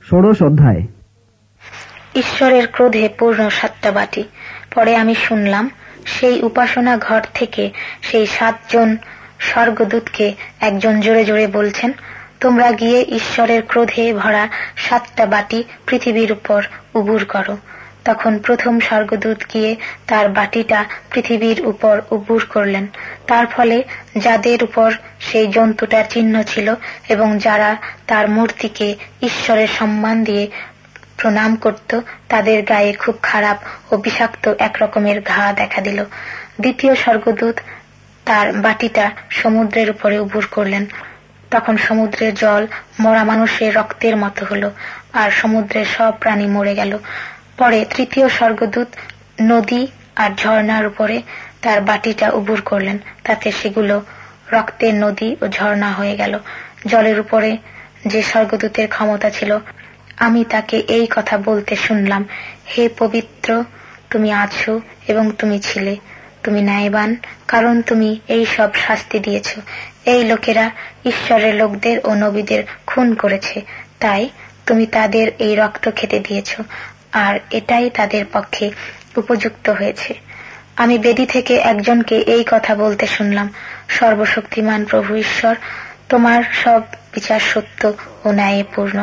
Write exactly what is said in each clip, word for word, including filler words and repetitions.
ষোড়শ অধ্যায়। ঈশ্বরের ক্রোধে পূর্ণ সাতটা বাটি। পরে আমি শুনলাম সেই উপাসনা ঘর থেকে সেই সাতজন স্বর্গদূতকে একজন জোরে জোরে বলছেন, তোমরা গিয়ে ঈশ্বরের ক্রোধে ভরা সাতটা বাটি পৃথিবীর উপর উবুর করো। তখন প্রথম স্বর্গদূত গিয়ে তার বাটিটা পৃথিবীর উপর উবুর করলেন। তার ফলে যাদের উপর সেই জন্তুটার চিহ্ন ছিল এবং যারা তার মূর্তিকে ঈশ্বরের সম্মান দিয়ে প্রণাম করত, তাদের গায়ে খুব খারাপ ও বিষাক্ত একরকমের ঘা দেখা দিল। দ্বিতীয় স্বর্গদূত তার বাটিটা সমুদ্রের উপরে উবুর করলেন। তখন সমুদ্রের জল মরা মানুষের রক্তের মতো হলো, আর সমুদ্রের সব প্রাণী মরে গেল। পরে তৃতীয় স্বর্গদূত নদী আর ঝর্ণার উপরে তার বাটিটা উবুর করলেন। তাতে সেগুলো রক্তের নদী ও ঝর্ণা হয়ে গেল। জলের উপরে যে স্বর্গদূতের ক্ষমতা ছিল, আমি তাকে এই কথা বলতে শুনলাম, হে পবিত্র, তুমি আছো এবং তুমি ছিলে, তুমি ন্যায়বান, কারণ তুমি এই সব শাস্তি দিয়েছ। এই লোকেরা ঈশ্বরের লোকদের ও নবীদের খুন করেছে, তাই তুমি তাদের এই রক্ত খেতে দিয়েছ, আর এটাই তাদের পক্ষে উপযুক্ত হয়েছে। আমি বেদী থেকে একজনকে এই কথা বলতে শুনলাম, সর্বশক্তিমান প্রভু ঈশ্বর, তোমার সব বিচার সত্য ও ন্যায়ে পূর্ণ।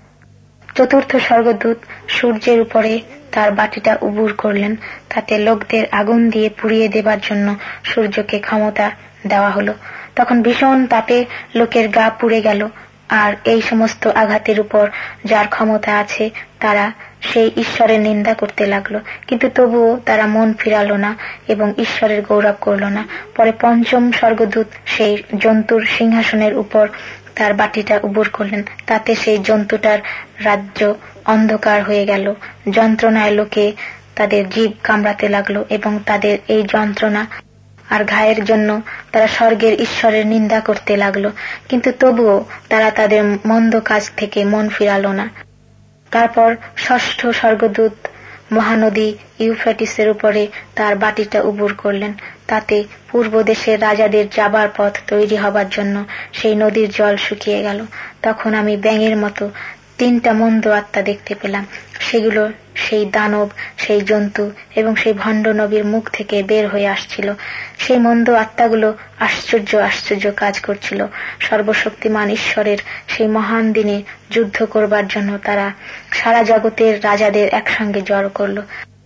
চতুর্থ স্বর্গদূত সূর্যের উপরে তার বাটিটা উবুর করলেন। তাতে লোকদের আগুন দিয়ে পুড়িয়ে দেবার জন্য সূর্যকে ক্ষমতা দেওয়া হলো। তখন ভীষণ তাপে লোকের গা পুড়ে গেল, আর এই সমস্ত আঘাতের উপর যার ক্ষমতা আছে তারা সেই ঈশ্বরের নিন্দা করতে লাগলো, কিন্তু তবুও তারা মন ফিরালো না এবং ঈশ্বরের গৌরব করল না। পরে পঞ্চম স্বর্গদূত সেই জন্তুর সিংহাসনের উপর তার বাটিটা উবুর করলেন। তাতে সেই জন্তুটার রাজ্য অন্ধকার হয়ে গেল। যন্ত্রণায় লোকে তাদের জীব কামড়াতে লাগলো এবং তাদের এই যন্ত্রণা আর ঘায়ের জন্য তারা স্বর্গের ঈশ্বরের নিন্দা করতে লাগলো, কিন্তু তবুও তারা তাদের মন্দ কাজ থেকে মন ফিরালো না। তারপর ষষ্ঠ স্বর্গদূত মহানদী ইউফ্রেটিসের উপরে তার বাটিটা উবুর করলেন। তাতে পূর্ব দেশের রাজাদের যাবার পথ তৈরি হবার জন্য সেই নদীর জল শুকিয়ে গেল। তখন আমি ব্যাঙের মতো তিনটা মন্দ আত্মা দেখতে পেলাম। সেগুলো সেই দানব, সেই জন্তু এবং সেই ভণ্ড নবীর মুখ থেকে বের হয়ে আসছিল। সেই মন্দ আত্মাগুলো আশ্চর্য আশ্চর্য কাজ করছিল। সর্বশক্তিমান ঈশ্বরের সেই মহান দিনে যুদ্ধ করবার জন্য তারা সারা জগতের রাজাদের একসঙ্গে জড়ো করল।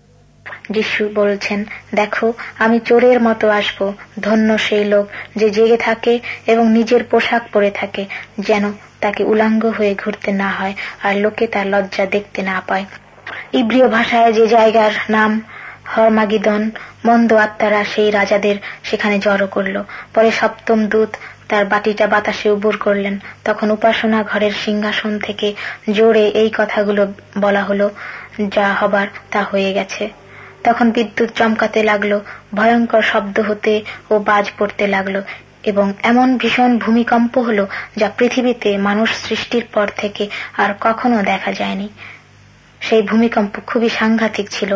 যিশু বলছেন, দেখো, আমি চোরের মতো আসব। ধন্য সেই লোক যে জেগে থাকে এবং নিজের পোশাক পরে থাকে, যেন তাকে উলাঙ্গ হয়ে ঘুরতে না হয় আর লোকে তার লজ্জা দেখতে না পায়। ইব্রীয় ভাষায় যে জায়গার নাম হরমাগিদন, মন্দ আত্মারা সেই রাজাদের সেখানে জড়ো করল। পরে সপ্তম দূত তার বাটিটা বাতাসে উবুর করলেন। তখন উপাসনা ঘরের সিংহাসন থেকে জোরে এই কথাগুলো বলা হলো, যা হবার তা হয়ে গেছে। তখন বিদ্যুৎ চমকাতে লাগলো, ভয়ঙ্কর শব্দ হতে ও বাজ পড়তে লাগলো এবং এমন ভীষণ ভূমিকম্প হলো যা পৃথিবীতে মানুষ সৃষ্টির পর থেকে আর কখনো দেখা যায়নি। সেই ভূমিকম্প খুবই সাংঘাতিক ছিল।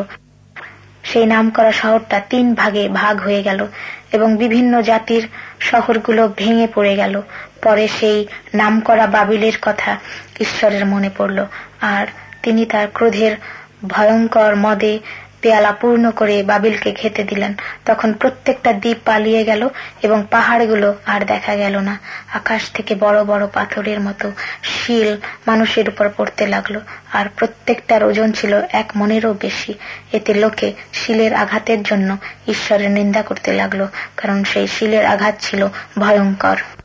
সেই নামকরা শহরটা তিন ভাগে ভাগ হয়ে গেল এবং বিভিন্ন জাতির শহরগুলো ভেঙে পড়ে গেল। পরে সেই নামকরা বাবিলের কথা ঈশ্বরের মনে পড়ল, আর তিনি তার ক্রোধের ভয়ঙ্কর মদে পেয়ালা পূর্ণ করে বাবিলকে খেতে দিলেন। তখন প্রত্যেকটা দ্বীপ পালিয়ে গেল এবং পাহাড়গুলো আর দেখা গেল না। আকাশ থেকে বড় বড় পাথরের মতো শিল মানুষের উপর পড়তে লাগলো, আর প্রত্যেকটার ওজন ছিল এক মনেরও বেশি। এতে লোকে শিলের আঘাতের জন্য ঈশ্বরের নিন্দা করতে লাগলো, কারণ সেই শিলের আঘাত ছিল ভয়ঙ্কর।